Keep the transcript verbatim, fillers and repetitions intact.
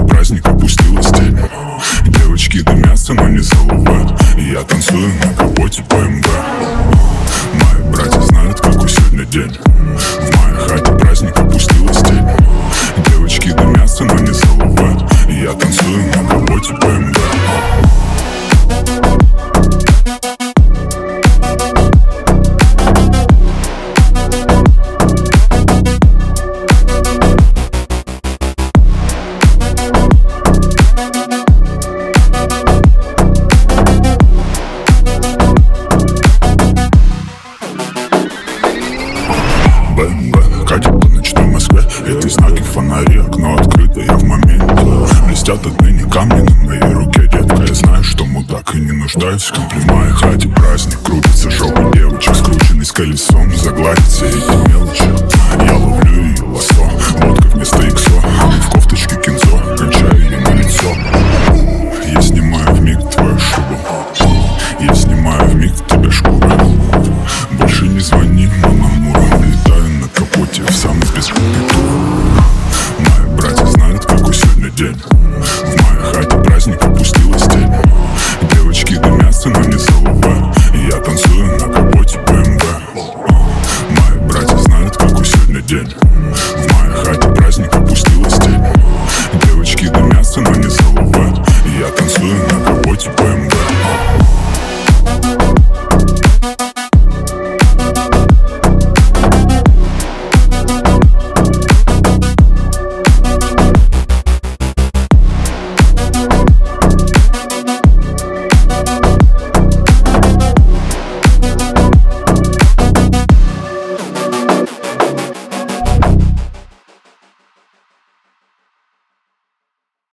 праздник опустилась тень. Девочки дымятся, но не залывают. И я танцую на капоте бэ эм вэ. Мои братья знают, какой сегодня день. В моей хате праздник опустилась тень. Девочки дымятся, но не залывают. И я танцую на капоте бэ эм вэ. бэ эм вэ катит по ночной Москве. Эти знаки, фонари, окно открыто, я в моменте. Блестят отныне камни на моей руке, детка. Я знаю, что мудак и не нуждаюсь в капле. В моей хате праздник, крутится жопа девочек, скрученный с колесом, загладить все эти мелочи. Я ловлю ее лосо, водка вместо иксо. В кофточке кинзо, кончаю ее на лицо. Я снимаю вмиг твою шубу, я снимаю вмиг тебе шкуру. Больше не звони, мон амур. Летаю на капоте в самый бесшумный тур. Мои братья знают, какой сегодня день.